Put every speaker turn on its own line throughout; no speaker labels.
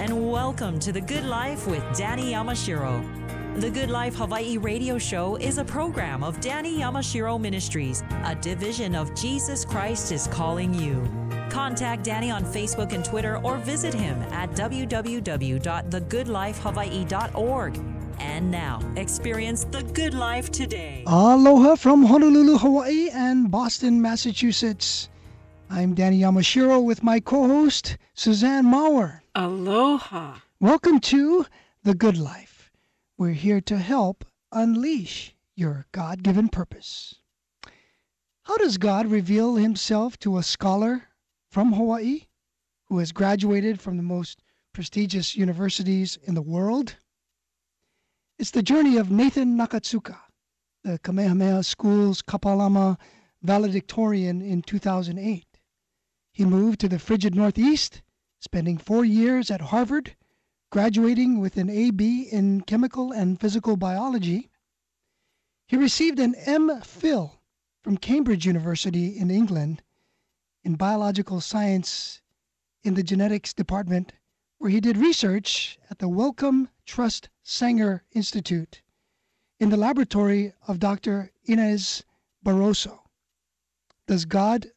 and welcome to The Good Life with Danny Yamashiro. The Good Life Hawaii radio show is a program of Danny Yamashiro Ministries, a division of Jesus Christ is Calling You. Contact Danny on Facebook and Twitter or visit him at www.thegoodlifehawaii.org. And now, experience the good life today.
Aloha from Honolulu, Hawaii and Boston, Massachusetts. I'm Danny Yamashiro with my co-host, Suzanne Maurer.
Aloha.
Welcome to The Good Life. We're here to help unleash your God-given purpose. How does God reveal himself to a scholar from Hawaii who has graduated from the most prestigious universities in the world? It's the journey of Nathan Nakatsuka, the Kamehameha School's Kapalama valedictorian in 2008. He moved to the frigid Northeast, spending 4 years at Harvard, graduating with an A.B. in chemical and physical biology. He received an M.Phil from Cambridge University in England in biological science in the genetics department, where he did research at the Wellcome Trust Sanger Institute in the laboratory of Dr. Inez Barroso. Does God's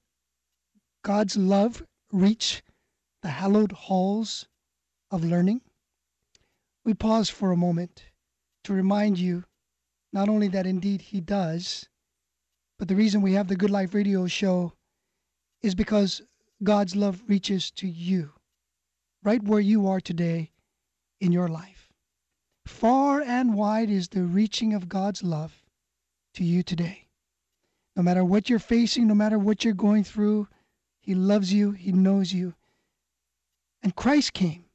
love reach the hallowed halls of learning? We pause for a moment to remind you not only that indeed he does, but the reason we have the Good Life radio show is because God's love reaches to you, right where you are today in your life. Far and wide is the reaching of God's love to you today. No matter what you're facing, no matter what you're going through, he loves you, he knows you. And Christ came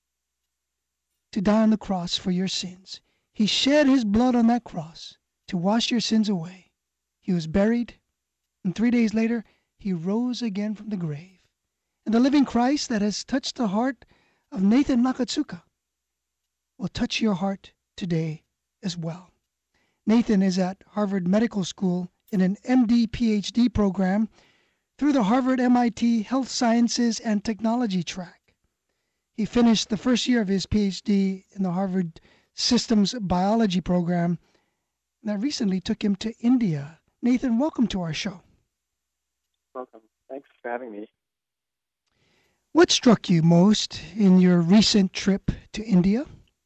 to die on the cross for your sins. He shed his blood on that cross to wash your sins away. He was buried, and 3 days later, he rose again from the grave. And the living Christ that has touched the heart of Nathan Nakatsuka will touch your heart today as well. Nathan is at Harvard Medical School in an MD PhD program through the Harvard MIT Health Sciences and Technology track. He finished the first year of his PhD in the Harvard Systems Biology program that recently took him to India. Nathan, welcome to our show.
Welcome. Thanks for having me.
What struck you most in your recent trip to India?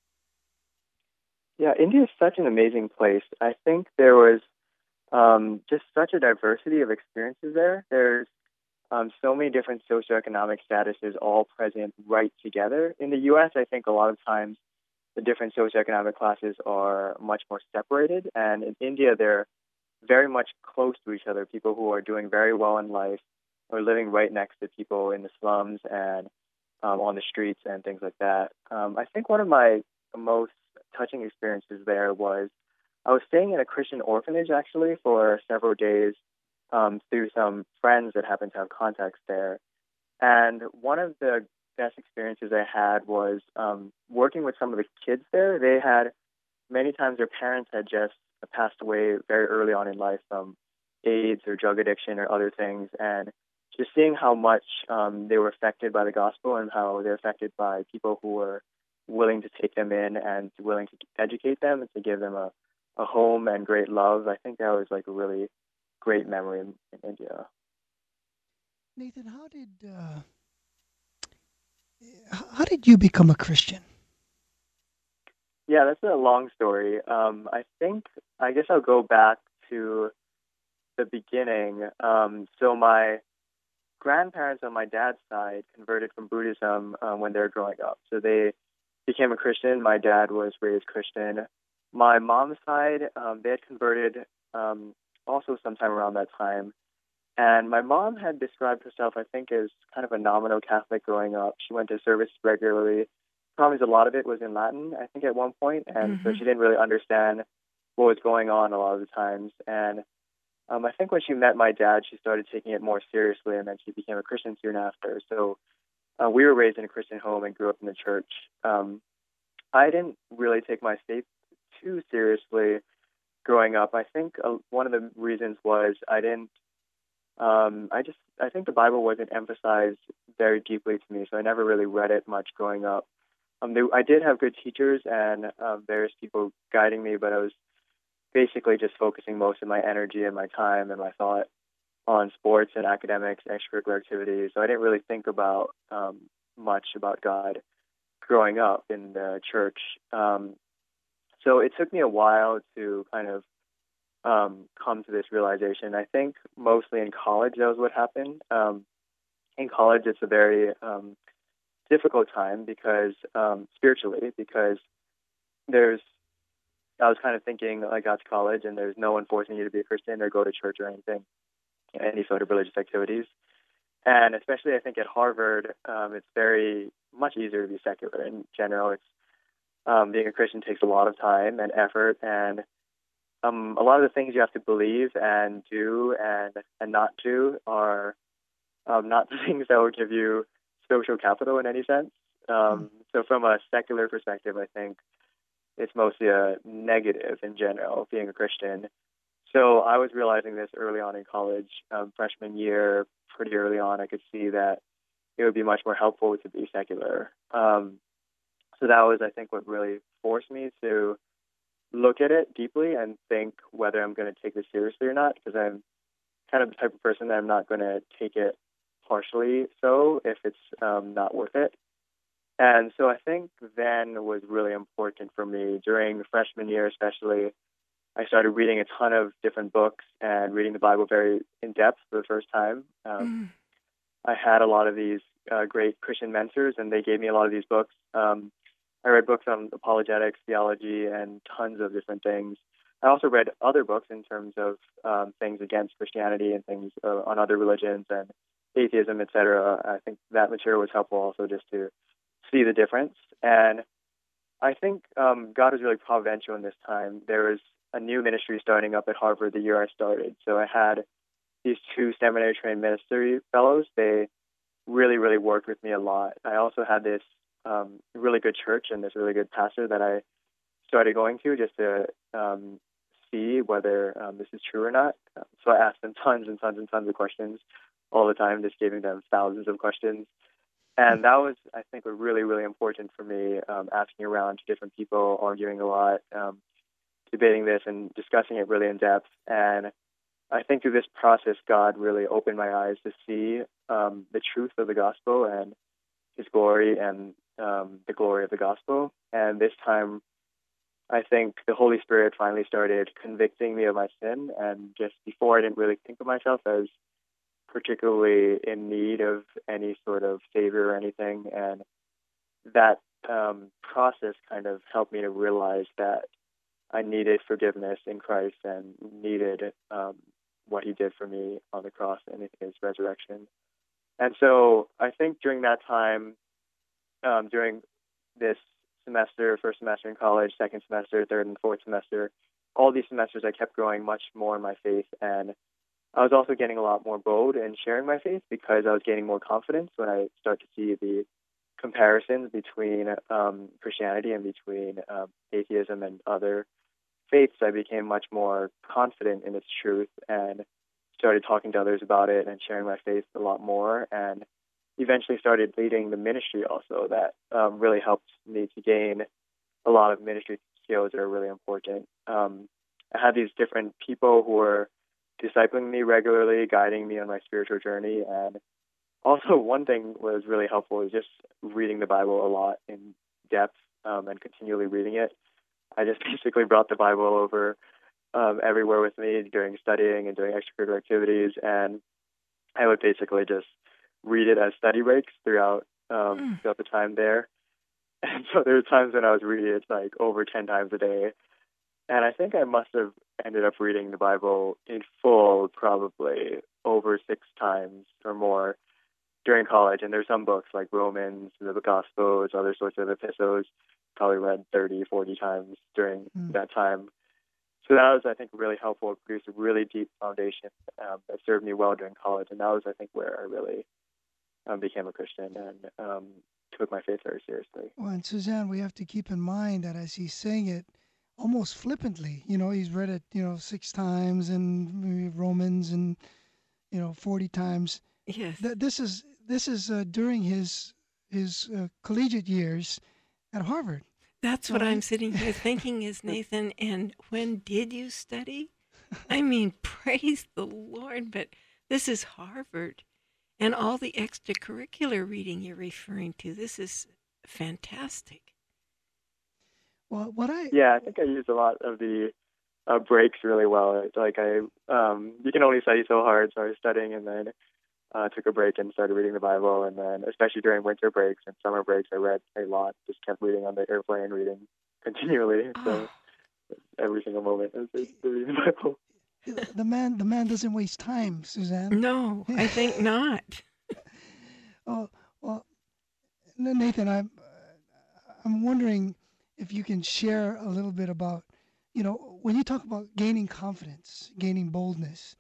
Yeah, India is such an amazing place. I think there was just such a diversity of experiences there. There's so many different socioeconomic statuses all present right together. In the U.S., I think a lot of times the different socioeconomic classes are much more separated. And in India, they're very much close to each other. People who are doing very well in life are living right next to people in the slums and on the streets and things like that. I think one of my most touching experiences there was I was staying in a Christian orphanage, actually, for several days through some friends that happened to have contacts there. And one of the best experiences I had was working with some of the kids there. They had, many times their parents had just passed away very early on in life from AIDS or drug addiction or other things. And just seeing how much they were affected by the gospel and how they're affected by people who were willing to take them in and willing to educate them and to give them a home and great love. I think that was like a really great memory in India.
Nathan, how did you become a Christian?
Yeah, that's a long story. I guess I'll go back to the beginning. So my grandparents on my dad's side converted from Buddhism when they were growing up. So they became a Christian. My dad was raised Christian. My mom's side, they had converted also sometime around that time. And my mom had described herself, I think, as kind of a nominal Catholic growing up. She went to service regularly. Probably a lot of it was in Latin, I think, at one point. And so she didn't really understand what was going on a lot of the times. And I think when she met my dad, she started taking it more seriously, and then she became a Christian soon after. So we were raised in a Christian home and grew up in the church. I didn't really take my faith too seriously growing up. I think one of the reasons was I think the Bible wasn't emphasized very deeply to me, so I never really read it much growing up. I did have good teachers and various people guiding me, but I was basically just focusing most of my energy and my time and my thought on sports and academics, extracurricular activities. So I didn't really think about much about God growing up in the church. So it took me a while to kind of come to this realization. I think mostly in college that was what happened. In college, it's a very difficult time because spiritually, because I was kind of thinking I got to college and there's no one forcing you to be a Christian or go to church or anything, any sort of religious activities. And especially, I think at Harvard, it's very much easier to be secular in general. It's being a Christian takes a lot of time and effort, and a lot of the things you have to believe and do and not do are not the things that will give you social capital in any sense. So from a secular perspective, I think it's mostly a negative in general, being a Christian. So I was realizing this early on in college, freshman year, pretty early on. I could see that it would be much more helpful to be secular. So that was, I think, what really forced me to look at it deeply and think whether I'm going to take this seriously or not, because I'm kind of the type of person that I'm not going to take it partially so if it's not worth it. And so I think then was really important for me during freshman year, especially. I started reading a ton of different books and reading the Bible very in depth for the first time. I had a lot of these great Christian mentors, and they gave me a lot of these books. I read books on apologetics, theology, and tons of different things. I also read other books in terms of things against Christianity and things on other religions and atheism, etc. I think that material was helpful also just to see the difference. And I think God was really providential in this time. There was a new ministry starting up at Harvard the year I started. So I had these 2 seminary-trained ministry fellows. They really, really worked with me a lot. I also had this really good church and this really good pastor that I started going to just to see whether this is true or not. So I asked them tons and tons and tons of questions all the time, just giving them thousands of questions. And that was, I think, really, really important for me, asking around to different people, arguing a lot, debating this and discussing it really in depth. And I think through this process, God really opened my eyes to see the truth of the gospel and His glory and the glory of the gospel. And this time, I think the Holy Spirit finally started convicting me of my sin. And just before, I didn't really think of myself as particularly in need of any sort of savior or anything. And that process kind of helped me to realize that I needed forgiveness in Christ and needed what He did for me on the cross and in His resurrection. And so I think during that time, during this semester, first semester in college, second semester, third and fourth semester, all these semesters I kept growing much more in my faith. And I was also getting a lot more bold in sharing my faith because I was gaining more confidence when I start to see the comparisons between Christianity and between atheism and other faiths. I became much more confident in its truth and started talking to others about it and sharing my faith a lot more, and eventually started leading the ministry also. That really helped me to gain a lot of ministry skills that are really important. I had these different people who were discipling me regularly, guiding me on my spiritual journey. And also one thing was really helpful is just reading the Bible a lot in depth and continually reading it. I just basically brought the Bible over everywhere with me during studying and doing extracurricular activities, and I would basically just read it as study breaks throughout the time there. And so there were times when I was reading it like over 10 times a day. And I think I must have ended up reading the Bible in full probably over 6 times or more during college. And there's some books like Romans, the Gospels, other sorts of epistles, probably read 30, 40 times during that time. So that was, I think, really helpful. It produced a really deep foundation that served me well during college. And that was, I think, where I really became a Christian and took my faith very seriously.
Well, and Suzanne, we have to keep in mind that as he's saying it, almost flippantly, he's read it, 6 times, and Romans, and 40 times.
Yes.
This is during his collegiate years, at Harvard.
That's what I'm sitting here thinking is, Nathan, and when did you study? I mean, praise the Lord, but this is Harvard. And all the extracurricular reading you're referring to, this is fantastic.
Well,
I think I used a lot of the breaks really well. It's like you can only study so hard, so I was studying and then took a break and started reading the Bible, and then especially during winter breaks and summer breaks, I read a lot. Just kept reading on the airplane, reading continually. So every single moment I was reading the Bible.
The man doesn't waste time, Suzanne.
No, I think not.
Oh well, Nathan, I'm wondering if you can share a little bit about, when you talk about gaining confidence, gaining boldness.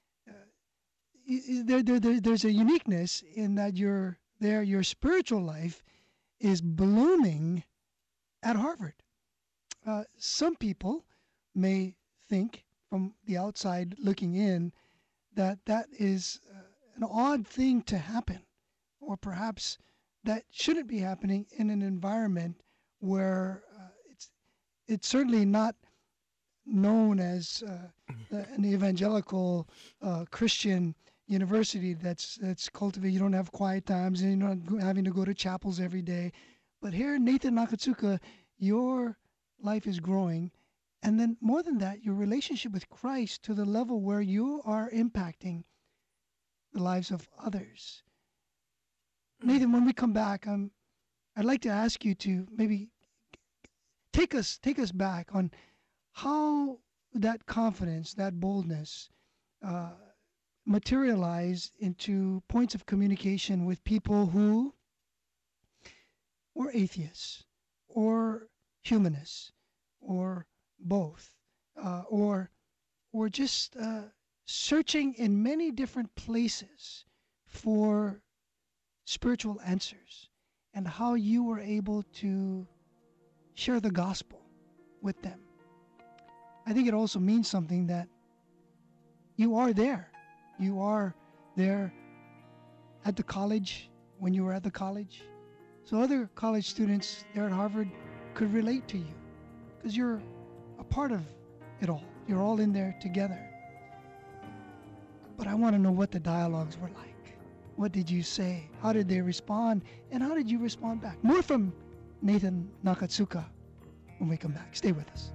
There's a uniqueness in that your spiritual life is blooming at Harvard. Some people may think from the outside looking in that is an odd thing to happen, or perhaps that shouldn't be happening in an environment where it's certainly not known as an evangelical Christian university that's cultivated. You don't have quiet times, and you're not having to go to chapels every day. But here in Nathan Nakatsuka, your life is growing, and then more than that, your relationship with Christ to the level where you are impacting the lives of others. Nathan, when we come back, I'd like to ask you to maybe take us back on how that confidence, that boldness, materialize into points of communication with people who were atheists or humanists or both, or just searching in many different places for spiritual answers, and how you were able to share the gospel with them. I think it also means something that you are there. You are there at the college when you were at the college. So other college students there at Harvard could relate to you because you're a part of it all. You're all in there together. But I want to know what the dialogues were like. What did you say? How did they respond? And how did you respond back? More from Nathan Nakatsuka when we come back. Stay with us.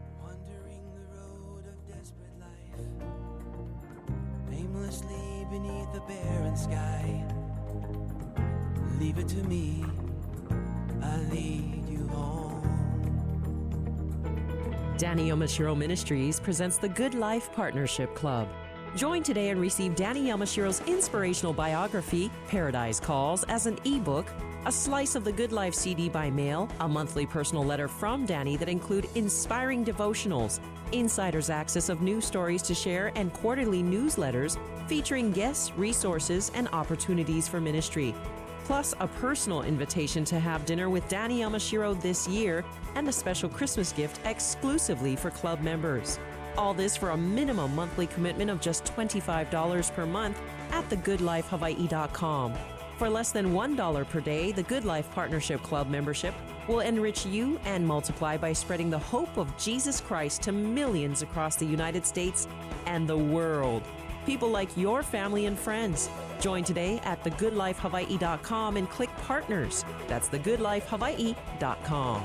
Aimlessly beneath the barren sky, leave it to me, I lead you home.
Danny Yamashiro Ministries presents the Good Life Partnership Club. Join today and receive Danny Yamashiro's inspirational biography, Paradise Calls, as an ebook, a slice of the Good Life CD by mail, a monthly personal letter from Danny that include inspiring devotionals, insider's access of news stories to share, and quarterly newsletters featuring guests, resources, and opportunities for ministry. Plus, a personal invitation to have dinner with Danny Yamashiro this year and a special Christmas gift exclusively for club members. All this for a minimum monthly commitment of just $25 per month at thegoodlifehawaii.com. For less than $1 per day, the Good Life Partnership Club membership will enrich you and multiply by spreading the hope of Jesus Christ to millions across the United States and the world. People like your family and friends. Join today at thegoodlifehawaii.com and click Partners. That's thegoodlifehawaii.com.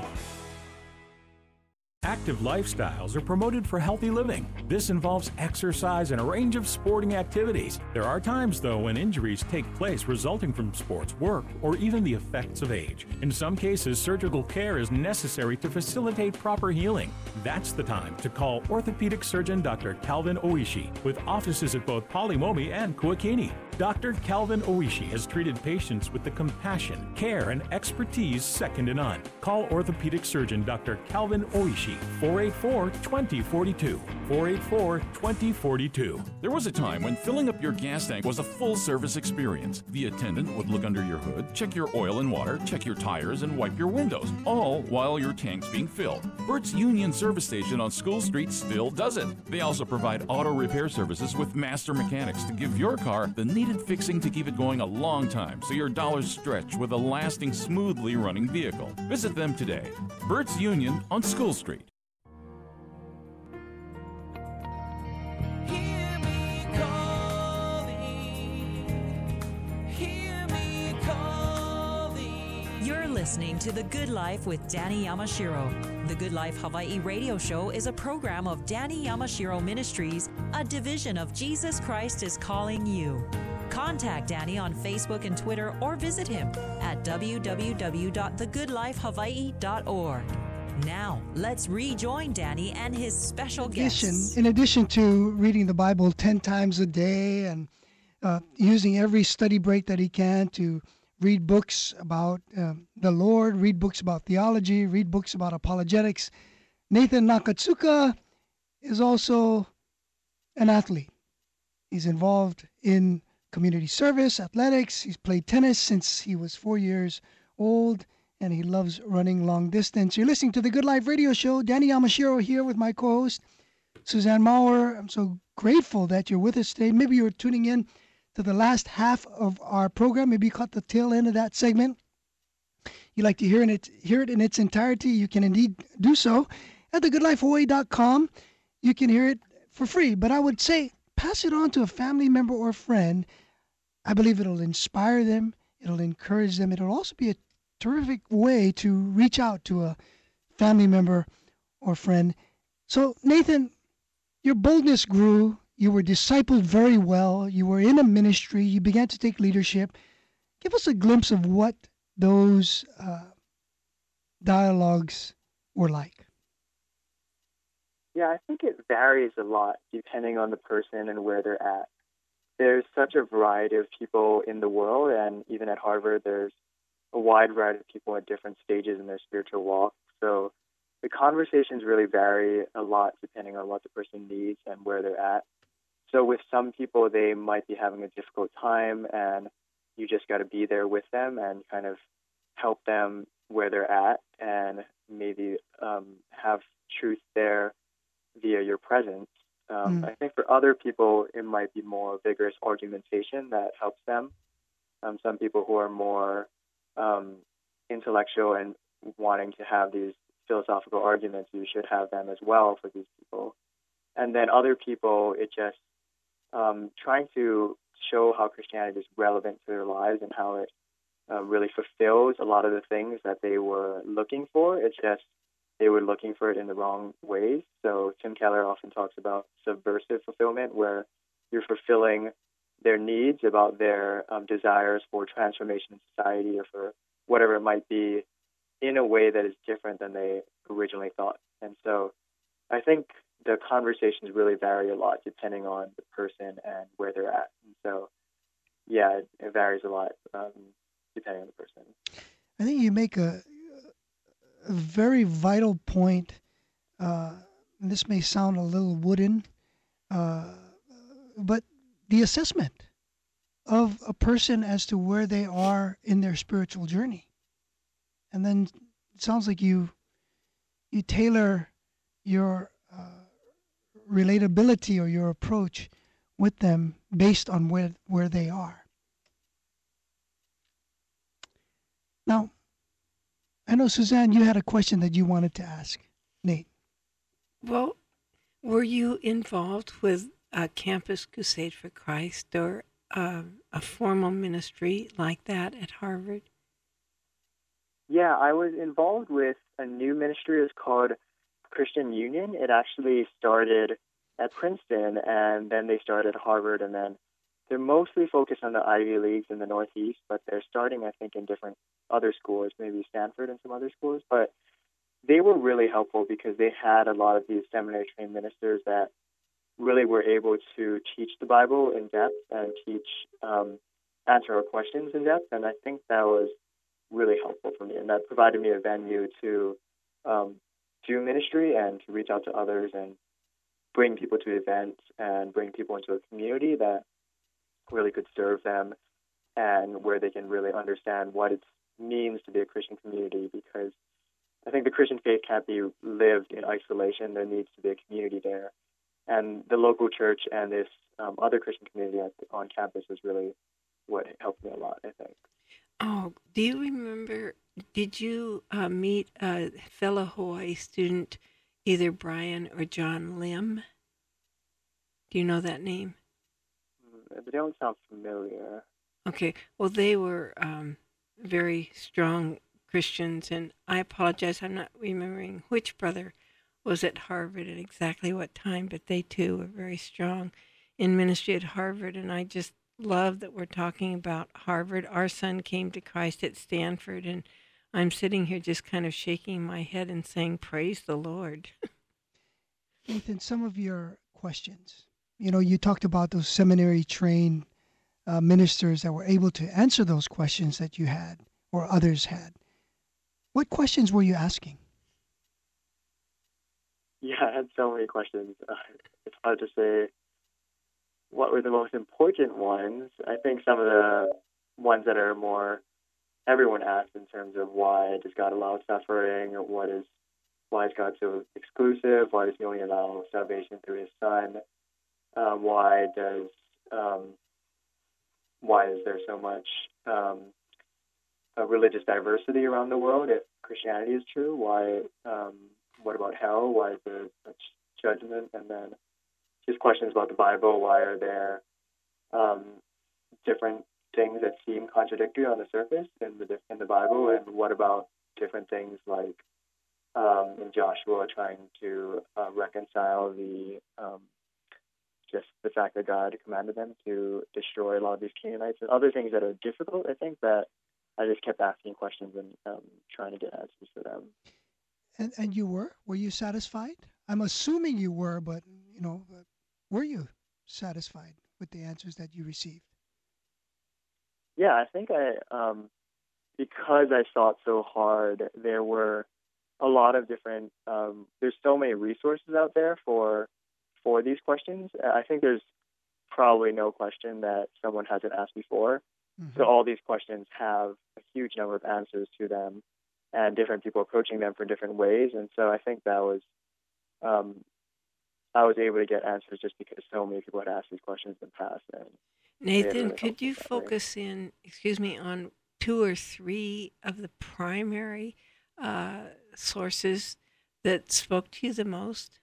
Active lifestyles are promoted for healthy living. This involves exercise and a range of sporting activities. There are times, though, when injuries take place resulting from sports, work, or even the effects of age. In some cases, surgical care is necessary to facilitate proper healing. That's the time to call orthopedic surgeon Dr. Calvin Oishi, with offices at both Palimomi and Kuakini. Dr. Calvin Oishi has treated patients with the compassion, care, and expertise second to none. Call orthopedic surgeon Dr. Calvin Oishi, 484-2042. 484-2042. There was a time when filling up your gas tank was a full-service experience. The attendant would look under your hood, check your oil and water, check your tires, and wipe your windows, all while your tank's being filled. Bert's Union Service Station on School Street still does it. They also provide auto repair services with master mechanics to give your car the needed fixing to keep it going a long time so your dollars stretch with a lasting, smoothly running vehicle. Visit them today. Bert's Union on School Street.
Hear me calling.
You're listening to The Good Life with Danny Yamashiro. The Good Life Hawaii radio show is a program of Danny Yamashiro Ministries, a division of Jesus Christ is Calling You. Contact Danny on Facebook and Twitter or visit him at www.thegoodlifehawaii.org. Now, let's rejoin Danny and his special guests.
In addition to reading the Bible 10 times a day and using every study break that he can to read books about the Lord, read books about theology, read books about apologetics, Nathan Nakatsuka is also an athlete. He's involved in community service, athletics. He's played tennis since he was 4 years old, and he loves running long distance. You're listening to the Good Life radio show. Danny Yamashiro here with my co-host, Suzanne Maurer. I'm so grateful that you're with us today. Maybe you're tuning in to the last half of our program. Maybe you caught the tail end of that segment. You'd like to hear it in its entirety. You can indeed do so at thegoodlifehawaii.com. You can hear it for free. But I would say, pass it on to a family member or friend. I believe it'll inspire them. It'll encourage them. It'll also be a terrific way to reach out to a family member or friend. So, Nathan, your boldness grew. You were discipled very well. You were in a ministry. You began to take leadership. Give us a glimpse of what those dialogues were like.
Yeah, I think it varies a lot depending on the person and where they're at. There's such a variety of people in the world, and even at Harvard, there's a wide variety of people at different stages in their spiritual walk. So the conversations really vary a lot depending on what the person needs and where they're at. So with some people, they might be having a difficult time, and you just got to be there with them and kind of help them where they're at, and maybe have truth there via your presence. I think for other people, it might be more vigorous argumentation that helps them. Some people who are more intellectual and wanting to have these philosophical arguments, you should have them as well for these people. And then other people, it just trying to show how Christianity is relevant to their lives and how it really fulfills a lot of the things that they were looking for. It's just they were looking for it in the wrong ways. So Tim Keller often talks about subversive fulfillment, where you're fulfilling their needs about their desires for transformation in society or for whatever it might be in a way that is different than they originally thought. And so I think the conversations really vary a lot depending on the person and where they're at. And so, yeah, it varies a lot depending on the person.
I think you make a very vital point. And this may sound a little wooden, but the assessment of a person as to where they are in their spiritual journey. And then it sounds like you tailor your relatability or your approach with them based on where they are. Now, I know, Suzanne, you had a question that you wanted to ask Nate.
Well, were you involved with a Campus Crusade for Christ or a formal ministry like that at Harvard?
Yeah, I was involved with a new ministry. It's called Christian Union. It actually started at Princeton, and then they started at Harvard, and then they're mostly focused on the Ivy Leagues in the Northeast, but they're starting, I think, in different other schools, maybe Stanford and some other schools. But they were really helpful because they had a lot of these seminary-trained ministers that really were able to teach the Bible in depth and answer our questions in depth, and I think that was really helpful for me, and that provided me a venue to do ministry and to reach out to others and bring people to events and bring people into a community that really could serve them, and where they can really understand what it means to be a Christian community, because I think the Christian faith can't be lived in isolation. There needs to be a community there. And the local church and this other Christian community on campus was really what helped me a lot, I think.
Oh, do you remember, did you meet a fellow Hawaii student, either Brian or John Lim? Do you know that name?
They don't sound familiar.
Okay, well, they were very strong Christians, and I apologize, I'm not remembering which brother was at Harvard at exactly what time, but they too were very strong in ministry at Harvard, and I just love that we're talking about Harvard. Our son came to Christ at Stanford, and I'm sitting here just kind of shaking my head and saying, praise the Lord.
Nathan, some of your questions. You talked about those seminary-trained ministers that were able to answer those questions that you had or others had. What questions were you asking?
Yeah, I had so many questions. It's hard to say what were the most important ones. I think some of the ones that are more everyone asks in terms of why does God allow suffering, or why is God so exclusive? Why does He only allow salvation through His Son? Why is there so much religious diversity around the world if Christianity is true? What about hell? Why is there such judgment? And then just questions about the Bible. Why are there different things that seem contradictory on the surface in the Bible? And what about different things like in Joshua trying to reconcile just the fact that God commanded them to destroy a lot of these Canaanites and other things that are difficult, I think, that I just kept asking questions and trying to get answers for them.
And you were? Were you satisfied? I'm assuming you were, but, were you satisfied with the answers that you received?
Yeah, I think because I thought so hard, there were a lot of different, there's so many resources out there for these questions. I think there's probably no question that someone hasn't asked before. Mm-hmm. So all these questions have a huge number of answers to them, and different people approaching them from different ways. And so I think that was, I was able to get answers just because so many people had asked these questions in the past. And
Nathan,
really
could you focus in, on 2 or 3 of the primary sources that spoke to you the most,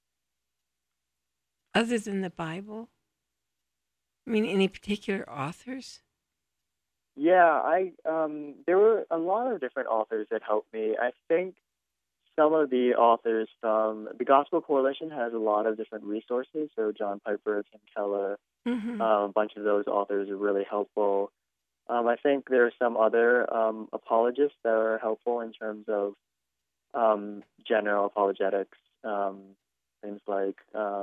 other than the Bible? Any particular authors?
Yeah, there were a lot of different authors that helped me. I think some of the authors from the Gospel Coalition has a lot of different resources. So John Piper, Tim Keller,
Mm-hmm.
a bunch of those authors are really helpful. I think there are some other apologists that are helpful in terms of general apologetics, things like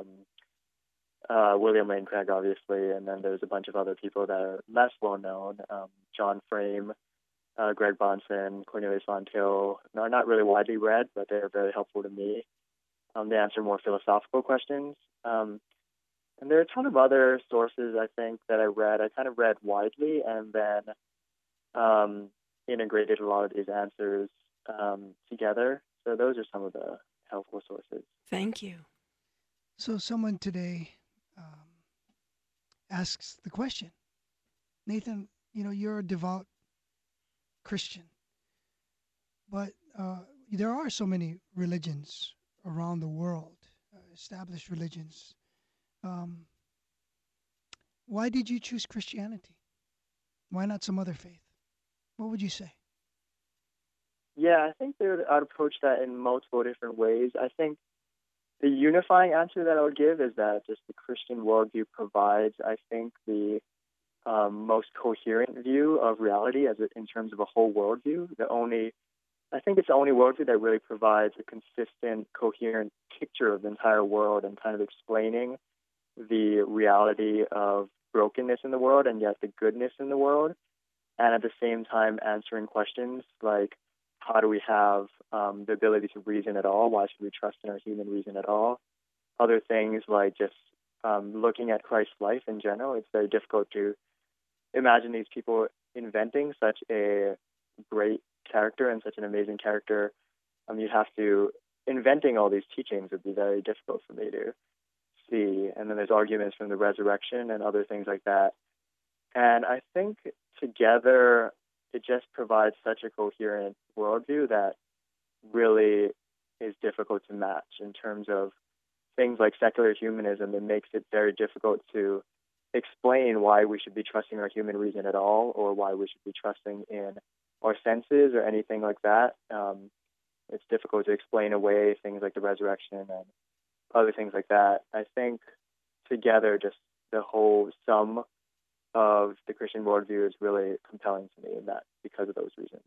William Lane Craig, obviously, and then there's a bunch of other people that are less well known. John Frame, Greg Bonson, Cornelius Von Til are not really widely read, but they're very helpful to me. They answer more philosophical questions. And there are a ton of other sources, I think, that I read. I kind of read widely and then integrated a lot of these answers together. So those are some of the helpful sources.
Thank you.
So someone today asks the question, Nathan, you're a devout Christian, but there are so many religions around the world, established religions. Why did you choose Christianity? Why not some other faith? What would you say?
Yeah, I think I'd approach that in multiple different ways. I think the unifying answer that I would give is that just the Christian worldview provides, I think, the most coherent view of reality in terms of a whole worldview. I think it's the only worldview that really provides a consistent, coherent picture of the entire world and kind of explaining the reality of brokenness in the world and yet the goodness in the world, and at the same time answering questions like, how do we have the ability to reason at all? Why should we trust in our human reason at all? other things like just looking at Christ's life in general. It's very difficult to imagine these people inventing such a great character and such an amazing character. You'd have to, inventing all these teachings would be very difficult for me to see. And then there's arguments from the resurrection and other things like that. And I think together it just provides such a coherent worldview that really is difficult to match in terms of things like secular humanism. It makes it very difficult to explain why we should be trusting our human reason at all, or why we should be trusting in our senses or anything like that. It's difficult to explain away things like the resurrection and other things like that. I think together, just the whole sum of the Christian worldview is really compelling to me, in that because of those reasons.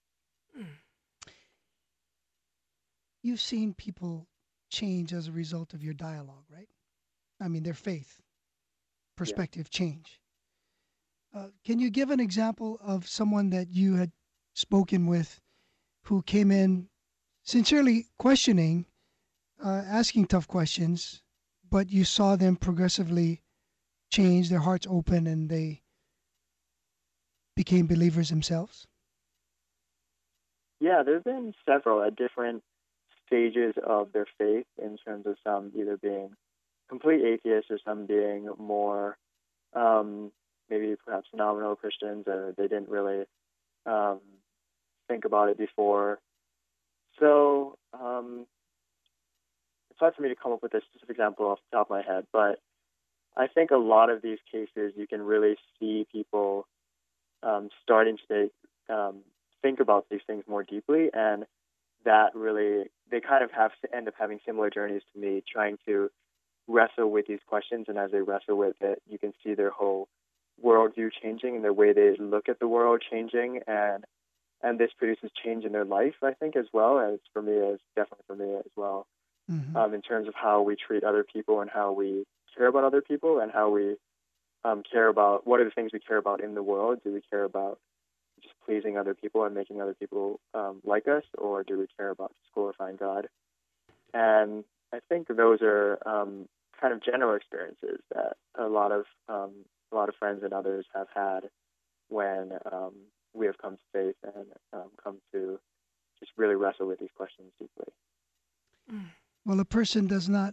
You've seen people change as a result of your dialogue, right? I mean, their faith, perspective change. Can you give an example of someone that you had spoken with who came in sincerely questioning, asking tough questions, but you saw them progressively change, their hearts open, and they became believers themselves?
Yeah, there have been several at different stages of their faith, in terms of some either being complete atheists or some being more maybe perhaps nominal Christians, or they didn't really think about it before. So it's hard for me to come up with a specific example off the top of my head, but I think a lot of these cases you can really see people starting to think about these things more deeply, and that really, they kind of have to end up having similar journeys to me, trying to wrestle with these questions, and as they wrestle with it, you can see their whole worldview changing and the way they look at the world changing, and this produces change in their life, I think, as well as for me, definitely for me as well, in terms of how we treat other people and how we care about other people, and how we care about, what are the things we care about in the world? Do we care about just pleasing other people and making other people like us, or do we care about just glorifying God? And I think those are kind of general experiences that a lot of friends and others have had when we have come to faith and come to just really wrestle with these questions deeply.
Well, a person does not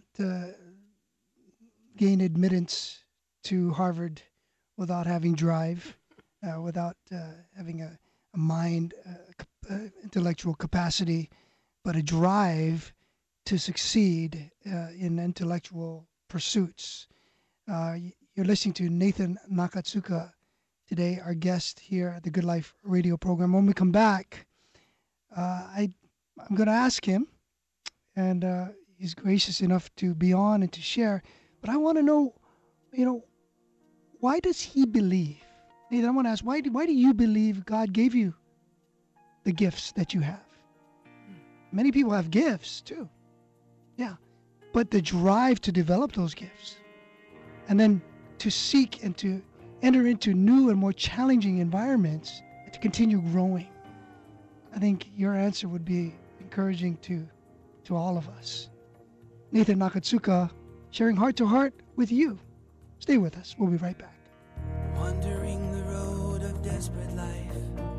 gain admittance to Harvard without having drive, without having a mind, intellectual capacity, but a drive to succeed in intellectual pursuits. You're listening to Nathan Nakatsuka today, our guest here at the Good Life radio program. When we come back, I'm going to ask him, and he's gracious enough to be on and to share, but I want to know, why does he believe? Nathan, I want to ask, why do you believe God gave you the gifts that you have? Many people have gifts too. Yeah. But the drive to develop those gifts, and then to seek and to enter into new and more challenging environments, and to continue growing. I think your answer would be encouraging to all of us. Nathan Nakatsuka sharing heart to heart with you. Stay with us. We'll be right back.
Wandering the road of desperate life,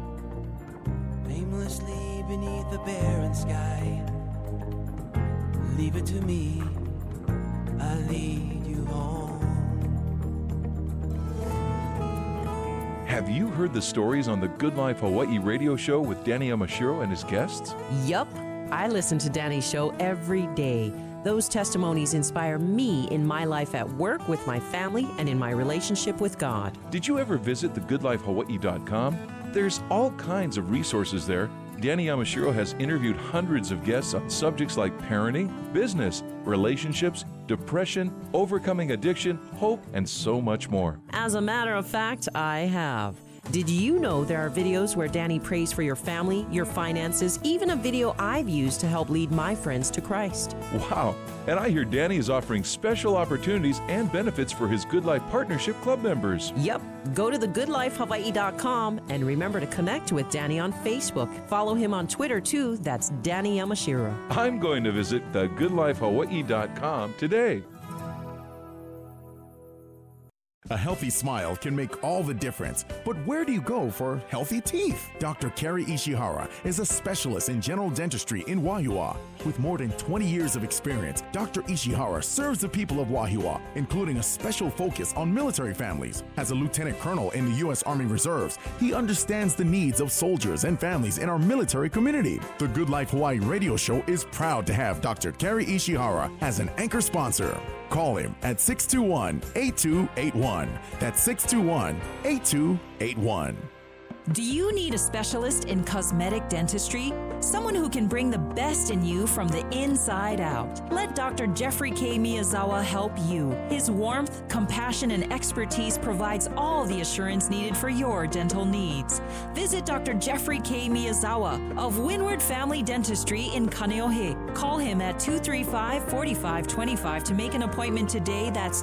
aimlessly beneath the barren sky. Leave it to me, I'll lead you home.
Have you heard the stories on the Good Life Hawaii radio show with Danny Yamashiro and his guests?
Yup. I listen to Danny's show every day. Those testimonies inspire me in my life at work, with my family, and in my relationship with God.
Did you ever visit thegoodlifehawaii.com? There's all kinds of resources there. Danny Yamashiro has interviewed hundreds of guests on subjects like parenting, business, relationships, depression, overcoming addiction, hope, and so much more.
As a matter of fact, I have. Did you know there are videos where Danny prays for your family, your finances, even a video I've used to help lead my friends to Christ?
Wow. And I hear Danny is offering special opportunities and benefits for his Good Life Partnership Club members.
Yep. Go to thegoodlifehawaii.com and remember to connect with Danny on Facebook. Follow him on Twitter too. That's Danny Yamashiro.
I'm going to visit thegoodlifehawaii.com today.
A healthy smile can make all the difference, but where do you go for healthy teeth? Dr. Kerry Ishihara is a specialist in general dentistry in Wahiawa. With more than 20 years of experience, Dr. Ishihara serves the people of Wahiawa, including a special focus on military families. As a lieutenant colonel in the U.S. Army Reserves, he understands the needs of soldiers and families in our military community. The Good Life Hawaii radio show is proud to have Dr. Kerry Ishihara as an anchor sponsor. Call him at 621-8281. That's 621-8281.
Do you need a specialist in cosmetic dentistry? Someone who can bring the best in you from the inside out. Let Dr. Jeffrey K. Miyazawa help you. His warmth, compassion, and expertise provides all the assurance needed for your dental needs. Visit Dr. Jeffrey K. Miyazawa of Windward Family Dentistry in Kaneohe. Call him at 235-4525 to make an appointment today. That's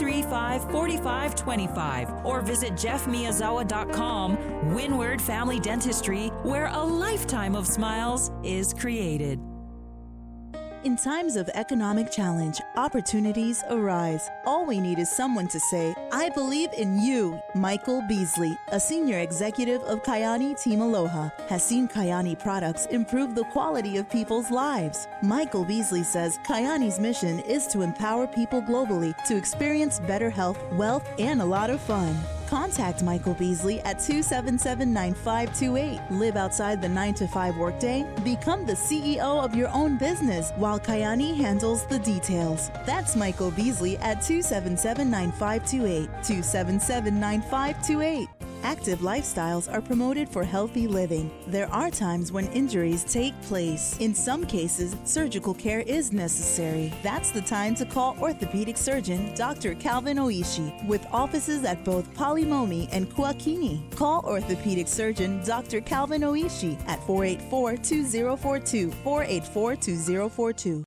235-4525. Or visit jeffmiyazawa.com. Windward Family Dentistry, where a lifetime of smiles is created.
In times of economic challenge, opportunities arise. All we need is someone to say, I believe in you. Michael Beasley, a senior executive of Kayani Team Aloha, has seen Kayani products improve the quality of people's lives. Michael Beasley says Kayani's mission is to empower people globally to experience better health, wealth, and a lot of fun. Contact Michael Beasley at 277-9528. Live outside the 9-to-5 workday. Become the CEO of your own business while Kayani handles the details. That's Michael Beasley at 277-9528. 277-9528. Active lifestyles are promoted for healthy living. There are times when injuries take place. In some cases, surgical care is necessary. That's the time to call orthopedic surgeon Dr. Calvin Oishi with offices at both Palimomi and Kuakini. Call orthopedic surgeon Dr. Calvin Oishi at 484-2042, 484-2042.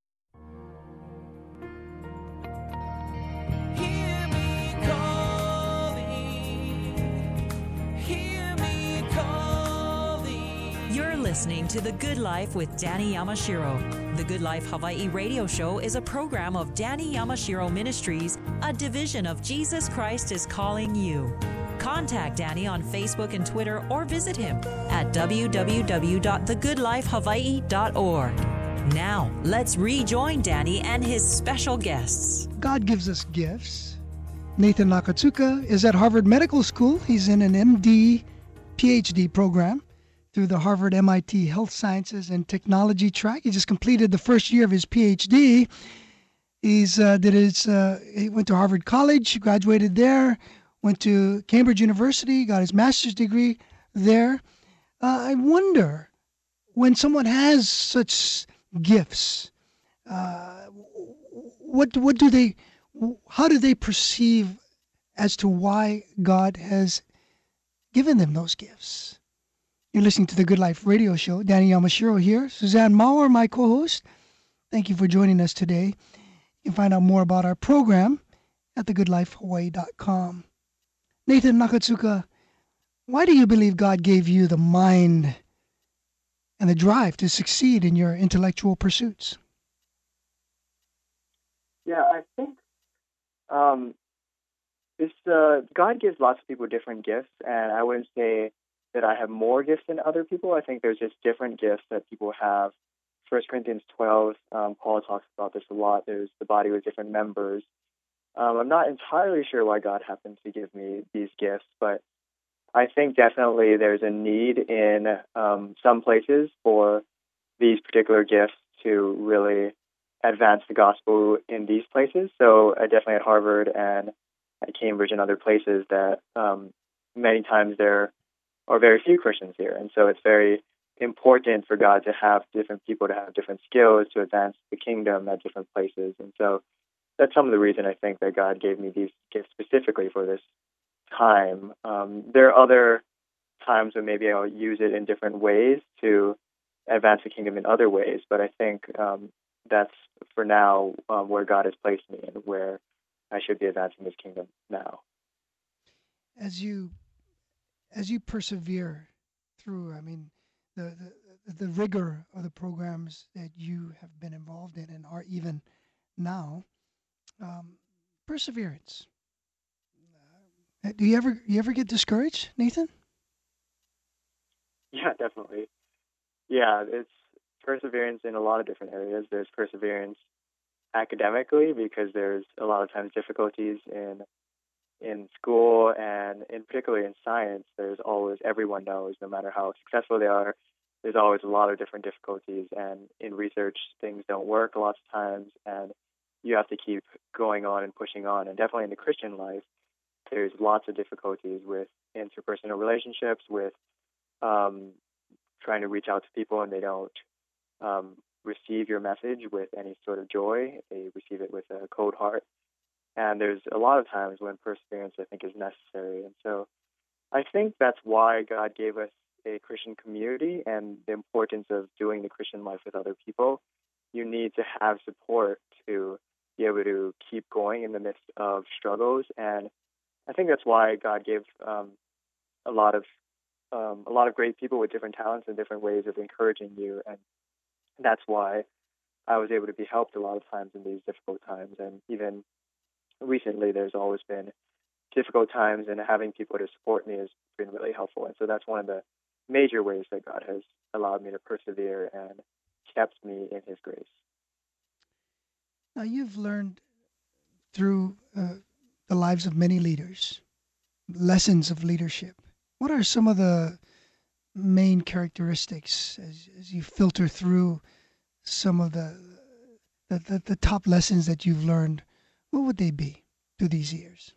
Listening to The Good Life with Danny Yamashiro. The Good Life Hawaii radio show is a program of Danny Yamashiro Ministries, a division of Jesus Christ is Calling You. Contact Danny on Facebook and Twitter or visit him at www.thegoodlifehawaii.org. Now, let's rejoin Danny and his special guests.
God gives us gifts. Nathan Nakatsuka is at Harvard Medical School. He's in an MD, PhD program through the Harvard MIT Health Sciences and Technology track. He just completed the first year of his PhD. He went to Harvard College, graduated there, went to Cambridge University, got his master's degree there. I wonder, when someone has such gifts, how do they perceive as to why God has given them those gifts? You're listening to the Good Life radio show. Danny Yamashiro here. Suzanne Maurer, my co-host. Thank you for joining us today. You can find out more about our program at thegoodlifehawaii.com. Nathan Nakatsuka, why do you believe God gave you the mind and the drive to succeed in your intellectual pursuits?
Yeah, I think God gives lots of people different gifts, and I wouldn't say that I have more gifts than other people. I think there's just different gifts that people have. 1 Corinthians 12, Paul talks about this a lot. There's the body with different members. I'm not entirely sure why God happens to give me these gifts, but I think definitely there's a need in some places for these particular gifts to really advance the gospel in these places. So definitely at Harvard and at Cambridge and other places that many times there are very few Christians here. And so it's very important for God to have different people to have different skills to advance the kingdom at different places. And so that's some of the reason I think that God gave me these gifts specifically for this time. There are other times when maybe I'll use it in different ways to advance the kingdom in other ways. But I think that's, for now, where God has placed me and where I should be advancing His kingdom now.
As you persevere through, I mean, the rigor of the programs that you have been involved in and are even now, perseverance. Do you ever get discouraged, Nathan?
Yeah, definitely. Yeah, it's perseverance in a lot of different areas. There's perseverance academically, because there's a lot of times difficulties in school, and in particularly in science. There's always, everyone knows, no matter how successful they are, there's always a lot of different difficulties. And in research, things don't work lots of times, and you have to keep going on and pushing on. And definitely in the Christian life, there's lots of difficulties with interpersonal relationships, with trying to reach out to people and they don't receive your message with any sort of joy. They receive it with a cold heart. And there's a lot of times when perseverance, I think, is necessary. And so I think that's why God gave us a Christian community and the importance of doing the Christian life with other people. You need to have support to be able to keep going in the midst of struggles. And I think that's why God gave a lot of great people with different talents and different ways of encouraging you. And that's why I was able to be helped a lot of times in these difficult times. And even recently, there's always been difficult times, and having people to support me has been really helpful. And so that's one of the major ways that God has allowed me to persevere and kept me in His grace.
Now, you've learned through the lives of many leaders, lessons of leadership. What are some of the main characteristics as you filter through some of the top lessons that you've learned? What would they be through these years?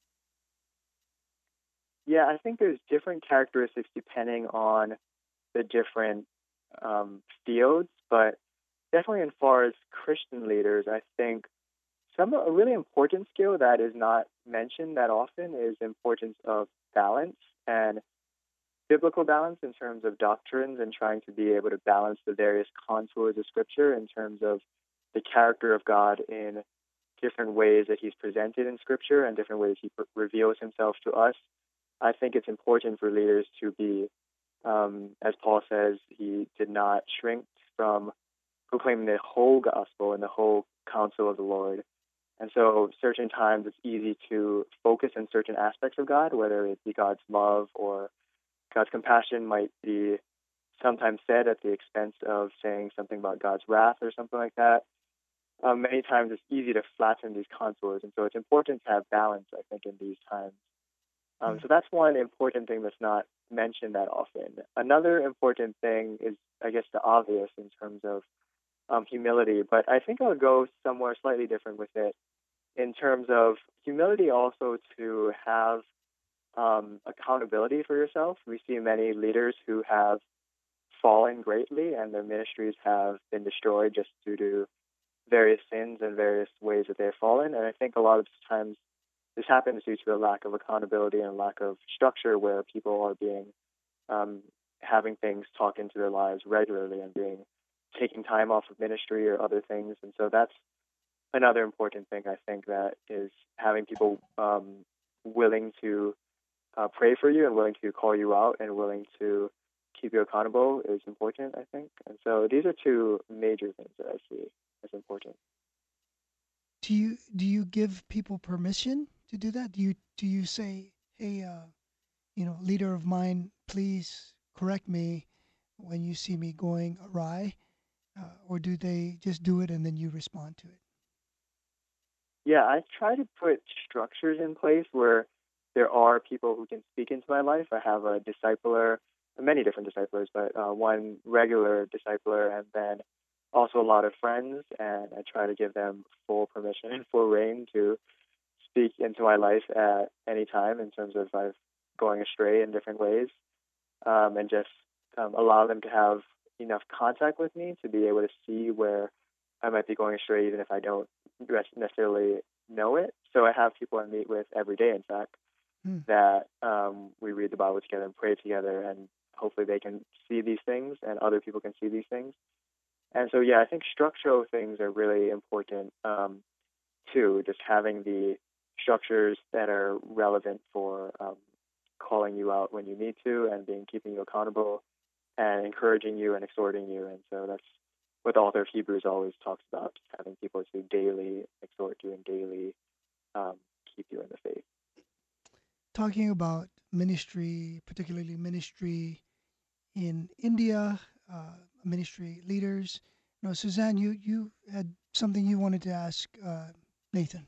Yeah, I think there's different characteristics depending on the different fields, but definitely as far as Christian leaders, I think a really important skill that is not mentioned that often is the importance of balance, and biblical balance in terms of doctrines, and trying to be able to balance the various contours of Scripture in terms of the character of God in different ways that He's presented in Scripture and different ways He reveals Himself to us. I think it's important for leaders to be, as Paul says, he did not shrink from proclaiming the whole gospel and the whole counsel of the Lord. And so certain times it's easy to focus on certain aspects of God, whether it be God's love or God's compassion might be sometimes said at the expense of saying something about God's wrath or something like that. Many times it's easy to flatten these contours, and so it's important to have balance, I think, in these times. So that's one important thing that's not mentioned that often. Another important thing is, I guess, the obvious in terms of humility, but I think I'll go somewhere slightly different with it in terms of humility, also to have accountability for yourself. We see many leaders who have fallen greatly and their ministries have been destroyed just due to various sins and various ways that they've fallen. And I think a lot of times this happens due to a lack of accountability and a lack of structure, where people are being having things talk into their lives regularly and taking time off of ministry or other things. And so that's another important thing, I think, that is having people willing to pray for you and willing to call you out and willing to keep you accountable is important, I think. And so these are two major things that I see as important.
Do you give people permission to do that? Do you say, hey, leader of mine, please correct me when you see me going awry, or do they just do it and then you respond to it?
Yeah, I try to put structures in place where there are people who can speak into my life. I have a discipler, many different disciplers, but one regular discipler, and then also a lot of friends, and I try to give them full permission and full reign to speak into my life at any time in terms of if I'm going astray in different ways, and just allow them to have enough contact with me to be able to see where I might be going astray, even if I don't necessarily know it. So I have people I meet with every day, in fact, that we read the Bible together and pray together, and hopefully they can see these things and other people can see these things. And so, yeah, I think structural things are really important too, just having the structures that are relevant for calling you out when you need to and keeping you accountable and encouraging you and exhorting you. And so that's what the author of Hebrews always talks about, just having people to daily exhort you and daily keep you in the faith.
Talking about ministry, particularly ministry in India, ministry leaders. Suzanne, you had something you wanted to ask Nathan.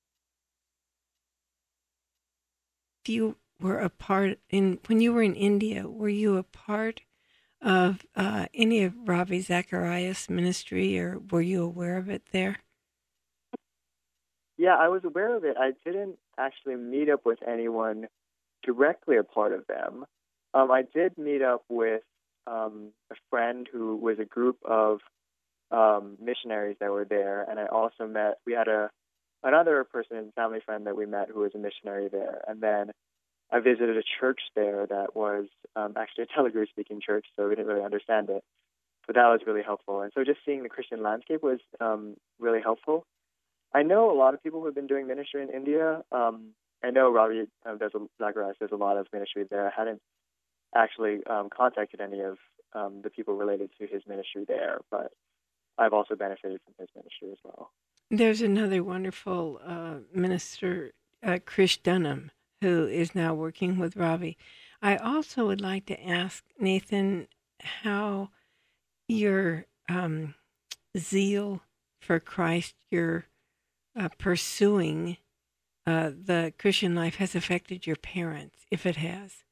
If you were when you were in India, were you a part of any of Ravi Zacharias' ministry, or were you aware of it there?
Yeah, I was aware of it. I didn't actually meet up with anyone directly a part of them. I did meet up with a friend who was a group of missionaries that were there, and I also we had another person, family friend that we met who was a missionary there, and then I visited a church there that was actually a Telugu-speaking church, so we didn't really understand it, but that was really helpful. And so just seeing the Christian landscape was really helpful. I know a lot of people who have been doing ministry in India. I know Ravi Zacharias does a lot of ministry there. I hadn't actually contacted any of the people related to his ministry there, but I've also benefited from his ministry as well.
There's another wonderful minister, Krish Dunham, who is now working with Ravi. I also would like to ask Nathan how your zeal for Christ, your pursuing the Christian life has affected your parents, if it has.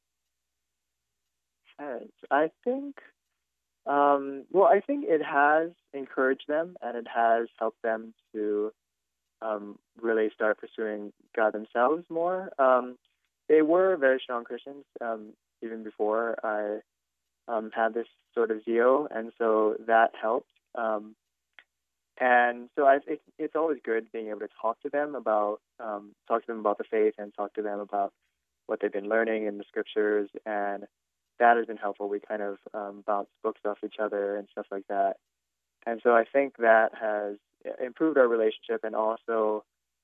I think, I think it has encouraged them, and it has helped them to really start pursuing God themselves more. They were very strong Christians even before I had this sort of zeal, and so that helped. And so it's always good being able to talk to them about the faith and talk to them about what they've been learning in the scriptures, and that has been helpful. We kind of bounce books off each other and stuff like that. And so I think that has improved our relationship and also,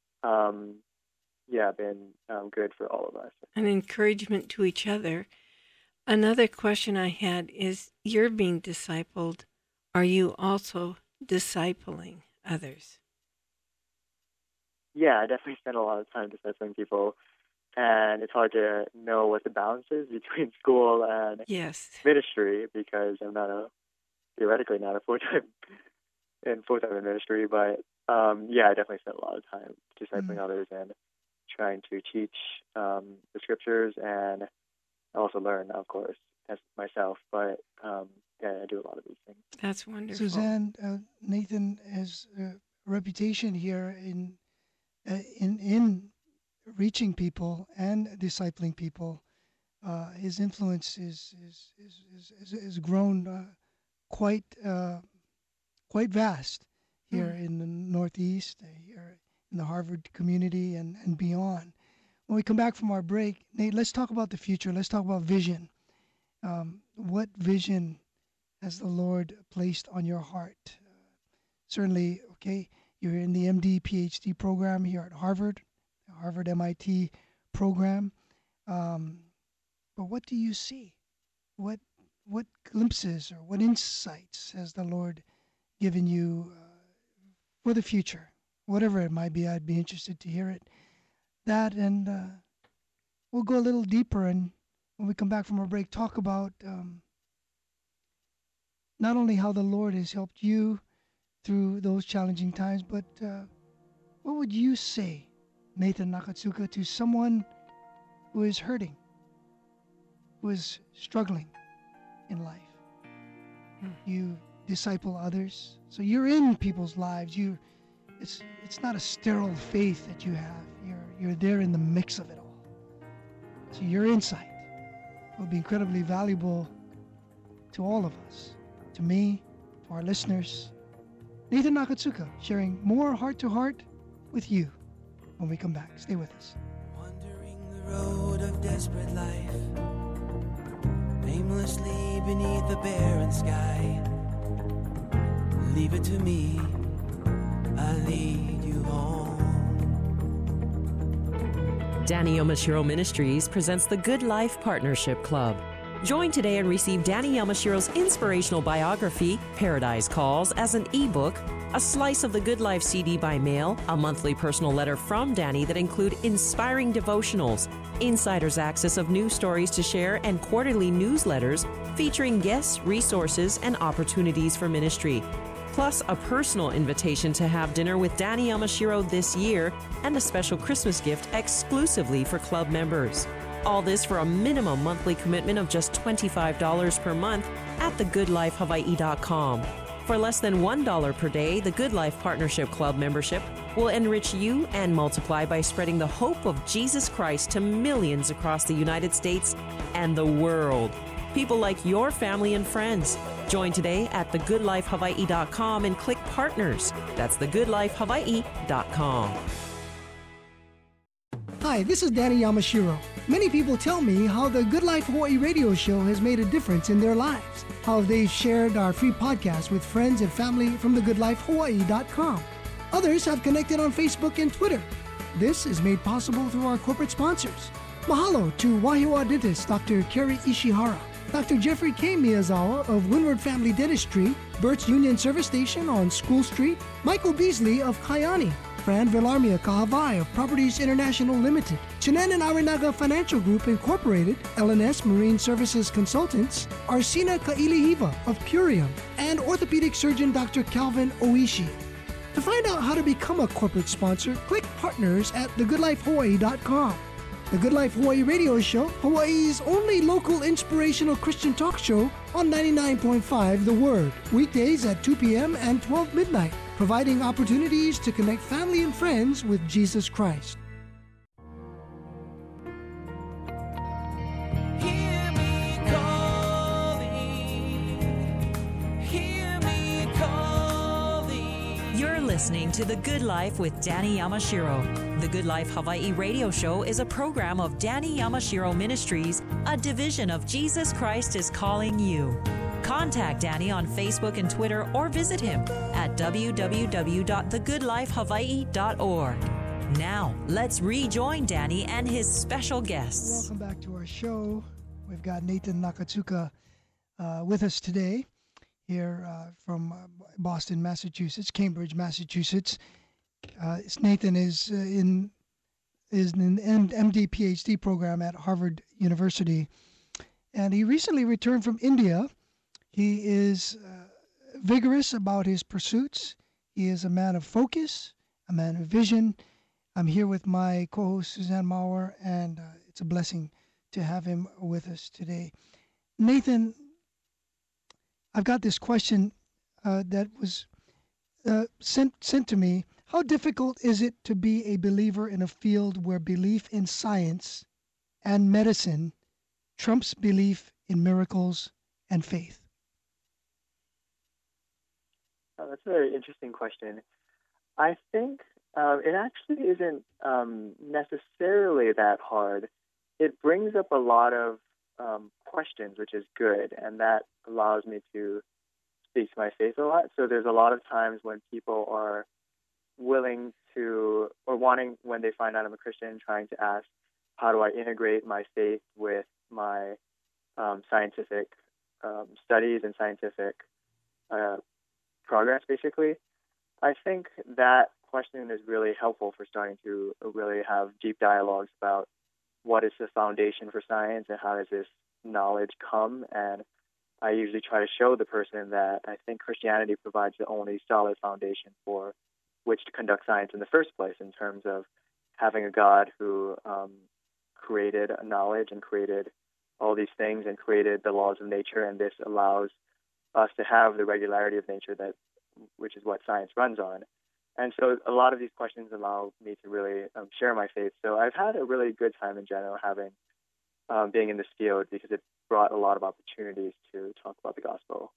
been good for all of us.
An encouragement to each other. Another question I had is, you're being discipled. Are you also discipling others?
Yeah, I definitely spend a lot of time discipling people, and it's hard to know what the balance is between school and ministry, because I'm theoretically not a full-time in ministry, but I definitely spend a lot of time discipling others and trying to teach the scriptures, and also learn, of course, as myself, but I do a lot of these things.
That's wonderful.
Suzanne, Nathan has a reputation here in reaching people and discipling people. His influence is grown quite vast here in the Northeast, here in the Harvard community and beyond. When we come back from our break, Nate, let's talk about the future. Let's talk about vision. What vision has the Lord placed on your heart? Certainly, you're in the MD, PhD program here at Harvard MIT program. But what do you see? What glimpses or what insights has the Lord given you for the future? Whatever it might be, I'd be interested to hear it. That, and we'll go a little deeper, and when we come back from our break, talk about not only how the Lord has helped you through those challenging times, but what would you say, Nathan Nakatsuka, to someone who is hurting, who is struggling in life? You disciple others, so you're in people's lives. It's not a sterile faith that you have. You're there in the mix of it all. So your insight will be incredibly valuable to all of us, to me, to our listeners. Nathan Nakatsuka sharing more heart-to-heart with you when we come back. Stay with us.
Wandering the road of desperate life, aimlessly beneath a barren sky. Leave it to me, I'll lead you home.
Danny Yamashiro Ministries presents the Good Life Partnership Club. Join today and receive Danny Yamashiro's inspirational biography, Paradise Calls, as an ebook, a slice of the Good Life CD by mail, a monthly personal letter from Danny that include inspiring devotionals, insider's access of news stories to share, and quarterly newsletters featuring guests, resources, and opportunities for ministry. Plus a personal invitation to have dinner with Danny Yamashiro this year and a special Christmas gift exclusively for club members. All this for a minimum monthly commitment of just $25 per month at thegoodlifehawaii.com. For less than $1 per day, the Good Life Partnership Club membership will enrich you and multiply by spreading the hope of Jesus Christ to millions across the United States and the world. People like your family and friends. Join today at thegoodlifehawaii.com and click Partners. That's thegoodlifehawaii.com.
Hi, this is Danny Yamashiro. Many people tell me how the Good Life Hawaii radio show has made a difference in their lives, how they've shared our free podcast with friends and family from thegoodlifehawaii.com. Others have connected on Facebook and Twitter. This is made possible through our corporate sponsors. Mahalo to Wahiawa dentist Dr. Kerry Ishihara, Dr. Jeffrey K. Miyazawa of Windward Family Dentistry, Burt's Union Service Station on School Street, Michael Beasley of Kaiani, Fran Villarmia Kahavai of Properties International Limited, Chinan and Arinaga Financial Group Incorporated, LNS Marine Services Consultants, Arsina Kailihiva of Purium, and orthopedic surgeon Dr. Calvin Oishi. To find out how to become a corporate sponsor, click Partners at thegoodlifehawaii.com. The Good Life Hawaii radio show, Hawaii's only local inspirational Christian talk show on 99.5 The Word, weekdays at 2 p.m. and 12 midnight, providing opportunities to connect family and friends with Jesus Christ.
Hear me calling.
You're listening to The Good Life with Danny Yamashiro. The Good Life Hawaii radio show is a program of Danny Yamashiro Ministries, a division of Jesus Christ is Calling You. Contact Danny on Facebook and Twitter or visit him at www.thegoodlifehawaii.org. Now, let's rejoin Danny and his special guests.
Welcome back to our show. We've got Nathan Nakatsuka with us today here from Boston, Massachusetts, Cambridge, Massachusetts. Nathan is in an MD PhD program at Harvard University, and he recently returned from India. He is vigorous about his pursuits. He is a man of focus, a man of vision. I'm here with my co-host Suzanne Maurer, and it's a blessing to have him with us today. Nathan, I've got this question that was sent to me. How difficult is it to be a believer in a field where belief in science and medicine trumps belief in miracles and faith?
Oh, that's a very interesting question. I think it actually isn't necessarily that hard. It brings up a lot of questions, which is good, and that allows me to speak to my faith a lot. So there's a lot of times when people are willing to, or wanting, when they find out I'm a Christian, trying to ask, how do I integrate my faith with my scientific studies and scientific progress, basically. I think that question is really helpful for starting to really have deep dialogues about what is the foundation for science and how does this knowledge come. And I usually try to show the person that I think Christianity provides the only solid foundation for which to conduct science in the first place, in terms of having a God who created knowledge and created all these things and created the laws of nature, and this allows us to have the regularity of nature, which is what science runs on. And so a lot of these questions allow me to really share my faith. So I've had a really good time in general being in this field, because it brought a lot of opportunities to talk about the gospel.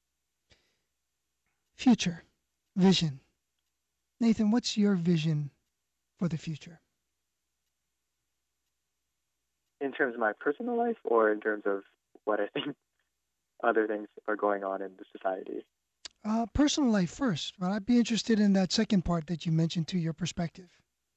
Future, vision. Nathan, what's your vision for the future?
in terms of my personal life or in terms of what I think other things are going on in the society?
Personal life first, but I'd be interested in that second part that you mentioned to your perspective.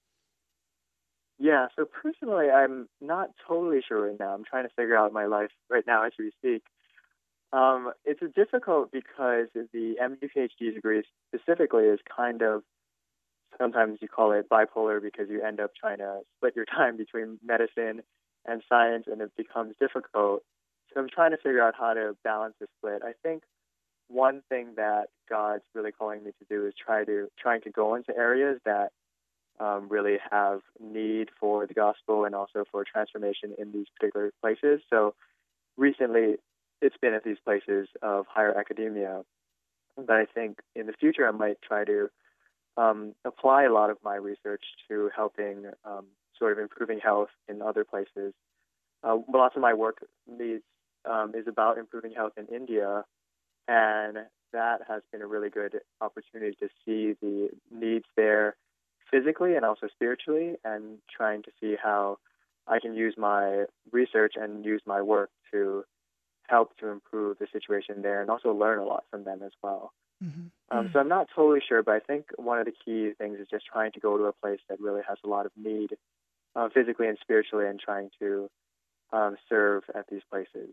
Yeah, so personally, I'm not totally sure right now. I'm trying to figure out my life right now as we speak. It's difficult because the MD-PhD degree specifically is kind of, sometimes you call it bipolar because you end up trying to split your time between medicine and science, and it becomes difficult. So I'm trying to figure out how to balance the split. I think one thing that God's really calling me to do is trying to go into areas that really have need for the gospel and also for transformation in these particular places. So recently, it's been at these places of higher academia, but I think in the future I might try to apply a lot of my research to helping sort of improving health in other places. Lots of my work is about improving health in India, and that has been a really good opportunity to see the needs there physically and also spiritually, and trying to see how I can use my research and use my work to help to improve the situation there and also learn a lot from them as well. So I'm not totally sure, but I think one of the key things is just trying to go to a place that really has a lot of need physically and spiritually, and trying to serve at these places.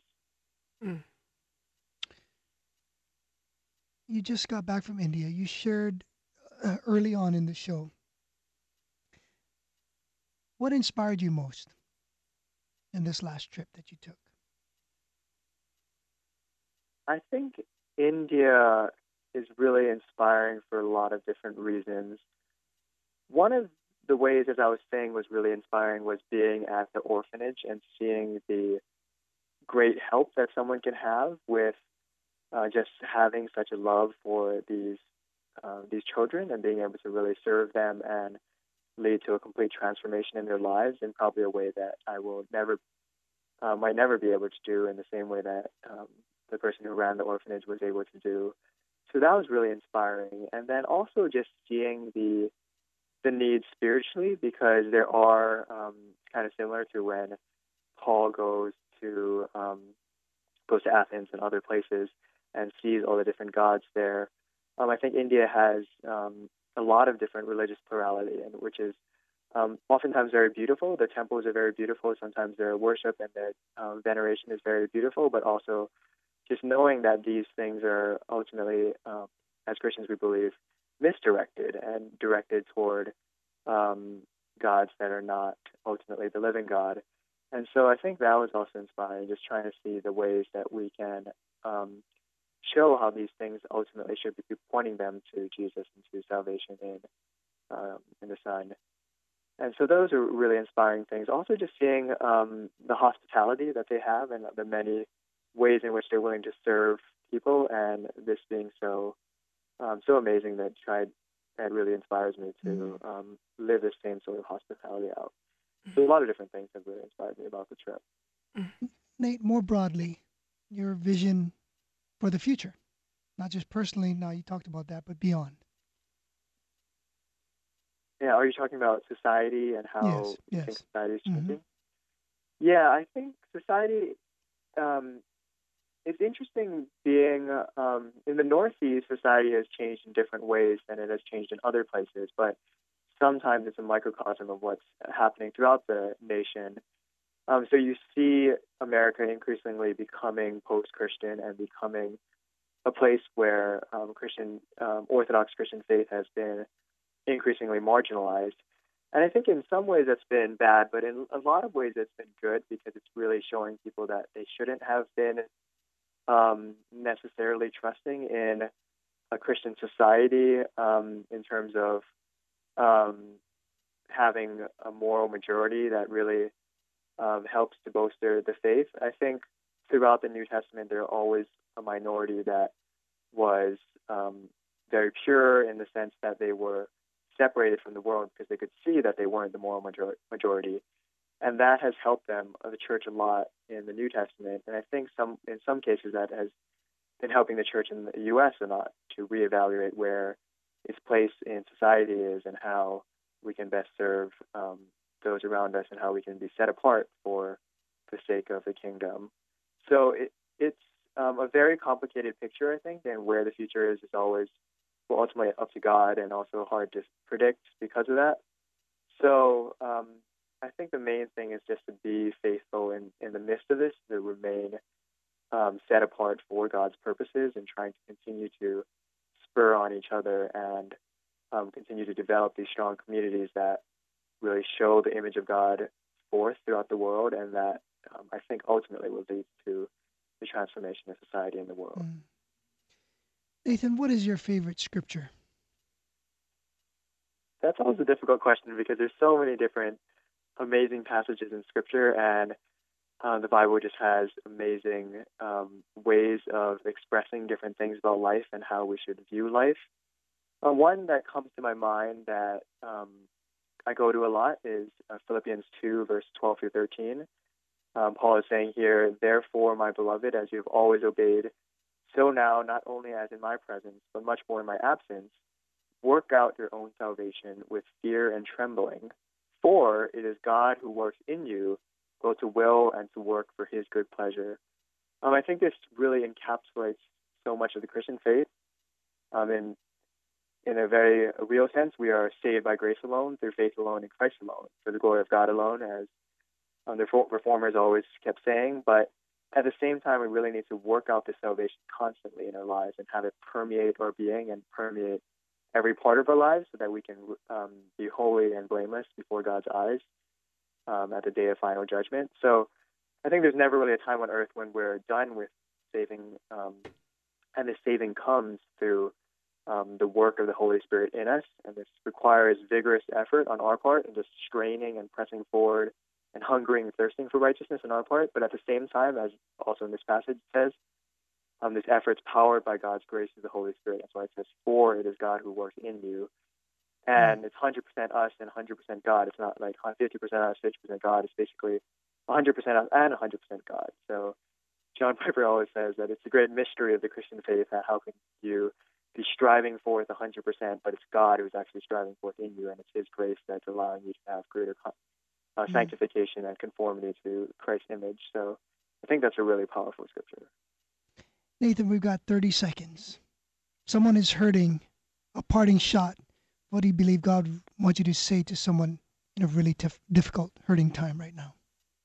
You just got back from India. You shared early on in the show. What inspired you most in this last trip that you took?
I think India is really inspiring for a lot of different reasons. One of the ways, as I was saying, was really inspiring was being at the orphanage and seeing the great help that someone can have with just having such a love for these children and being able to really serve them and lead to a complete transformation in their lives in probably a way that I will might never be able to do in the same way that the person who ran the orphanage was able to do. So that was really inspiring. And then also just seeing the needs spiritually, because there are kind of similar to when Paul goes to Athens and other places and sees all the different gods there. I think India has a lot of different religious plurality, and which is oftentimes very beautiful. The temples are very beautiful. Sometimes their worship and their veneration is very beautiful, but also just knowing that these things are ultimately, as Christians, we believe, misdirected and directed toward gods that are not ultimately the living God. And so I think that was also inspiring, just trying to see the ways that we can show how these things ultimately should be pointing them to Jesus and to salvation in the Son. And so those are really inspiring things. Also just seeing the hospitality that they have and the many ways in which they're willing to serve people, and this being so amazing that really inspires me to live this same sort of hospitality out. So a lot of different things have really inspired me about the trip.
Nate, more broadly, your vision for the future, not just personally, now you talked about that, but beyond.
Yeah, are you talking about society and how you think society is changing? Yeah, I think society, it's interesting being in the Northeast, society has changed in different ways than it has changed in other places, but sometimes it's a microcosm of what's happening throughout the nation. So you see America increasingly becoming post-Christian and becoming a place where Orthodox Christian faith has been increasingly marginalized. And I think in some ways that's been bad, but in a lot of ways it's been good, because it's really showing people that they shouldn't have been necessarily trusting in a Christian society in terms of having a moral majority that really helps to bolster the faith. I think throughout the New Testament there are always a minority that was very pure in the sense that they were separated from the world because they could see that they weren't the moral majority. And that has helped them, the church, a lot in the New Testament. And I think in some cases that has been helping the church in the U.S. a lot to reevaluate where its place in society is and how we can best serve those around us and how we can be set apart for the sake of the kingdom. So it's a very complicated picture, I think, and where the future is always ultimately up to God and also hard to predict because of that. So I think the main thing is just to be faithful in the midst of this, to remain set apart for God's purposes and trying to continue to spur on each other and continue to develop these strong communities that really show the image of God forth throughout the world, and that I think ultimately will lead to the transformation of society and the world.
Nathan, what is your favorite scripture?
That's always a difficult question because there's so many different amazing passages in Scripture, and the Bible just has amazing ways of expressing different things about life and how we should view life. One that comes to my mind that I go to a lot is Philippians 2, verse 12 through 13. Paul is saying here, "Therefore, my beloved, as you have always obeyed, so now, not only as in my presence, but much more in my absence, work out your own salvation with fear and trembling. For it is God who works in you, both to will and to work for his good pleasure." I think this really encapsulates so much of the Christian faith. In a very real sense, we are saved by grace alone, through faith alone, in Christ alone, for the glory of God alone, as the reformers always kept saying. But at the same time, we really need to work out this salvation constantly in our lives and have it permeate our being and permeate every part of our lives so that we can be holy and blameless before God's eyes at the day of final judgment. So I think there's never really a time on earth when we're done with saving, and the saving comes through the work of the Holy Spirit in us, and this requires vigorous effort on our part and just straining and pressing forward and hungering and thirsting for righteousness on our part. But at the same time, as also in this passage says, this effort's powered by God's grace through the Holy Spirit. That's why it says, "For it is God who works in you." And it's 100% us and 100% God. It's not like 50% us, 50% God. It's basically 100% us and 100% God. So John Piper always says that it's a great mystery of the Christian faith that how can you be striving forth 100%, but it's God who's actually striving forth in you, and it's his grace that's allowing you to have greater sanctification and conformity to Christ's image. So I think that's a really powerful scripture.
Nathan, we've got 30 seconds. Someone is hurting, a parting shot. What do you believe God wants you to say to someone in a really difficult, hurting time right now?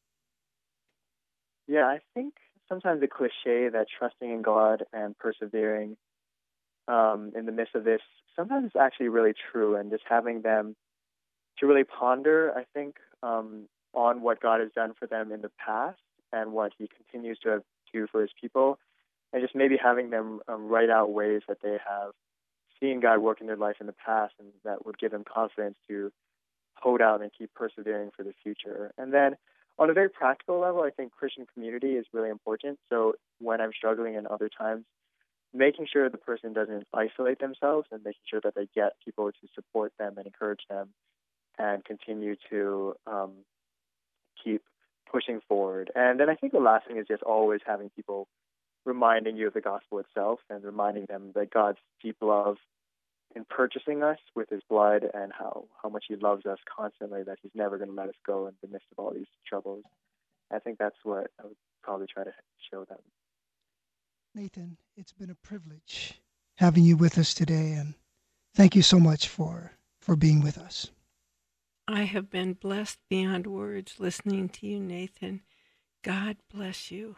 Yeah, I think sometimes the cliche that trusting in God and persevering in the midst of this, sometimes it's actually really true, and just having them to really ponder, I think, on what God has done for them in the past and what he continues to do for his people, and just maybe having them write out ways that they have seen God work in their life in the past, and that would give them confidence to hold out and keep persevering for the future. And then on a very practical level, I think Christian community is really important. So when I'm struggling in other times, making sure the person doesn't isolate themselves and making sure that they get people to support them and encourage them and continue to keep pushing forward. And then I think the last thing is just always having people reminding you of the gospel itself and reminding them that God's deep love in purchasing us with his blood and how much he loves us constantly, that he's never going to let us go in the midst of all these troubles. I think that's what I would probably try to show them.
Nathan, it's been a privilege having you with us today, and thank you so much for being with us.
I have been blessed beyond words listening to you, Nathan. God bless you.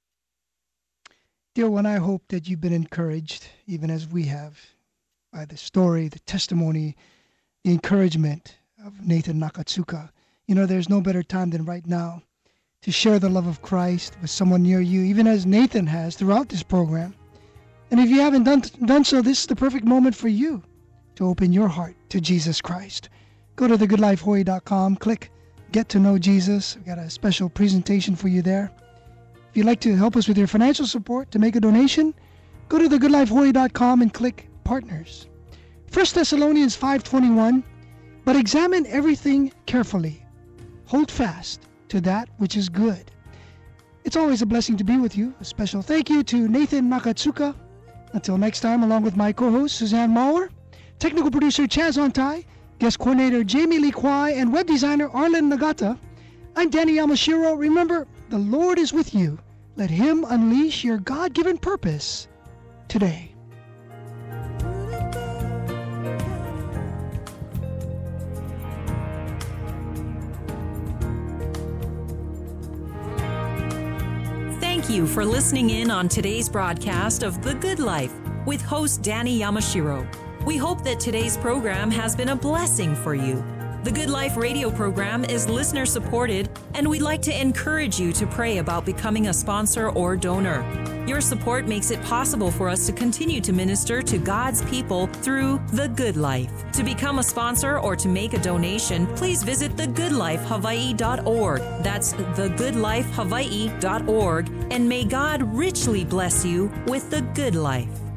Dear one, I hope that you've been encouraged, even as we have, by the story, the testimony, the encouragement of Nathan Nakatsuka. You know, there's no better time than right now to share the love of Christ with someone near you, even as Nathan has throughout this program. And if you haven't done so, this is the perfect moment for you to open your heart to Jesus Christ. Go to thegoodlifehawaii.com, click Get to Know Jesus. We've got a special presentation for you there. If you'd like to help us with your financial support to make a donation, go to thegoodlifehawaii.com and click Partners. 1 Thessalonians 5:21, but examine everything carefully. Hold fast to that which is good. It's always a blessing to be with you. A special thank you to Nathan Nakatsuka. Until next time, along with my co-host Suzanne Maurer, technical producer Chaz Ontai, guest coordinator Jamie Lee Kwai, and web designer Arlen Nagata, I'm Danny Yamashiro. Remember, The Lord is with you. Let Him unleash your God-given purpose today.
Thank you for listening in on today's broadcast of The Good Life with host Danny Yamashiro. We hope that today's program has been a blessing for you. The Good Life radio program is listener supported, and we'd like to encourage you to pray about becoming a sponsor or donor. Your support makes it possible for us to continue to minister to God's people through The Good Life. To become a sponsor or to make a donation, please visit thegoodlifehawaii.org. That's thegoodlifehawaii.org, and may God richly bless you with the good life.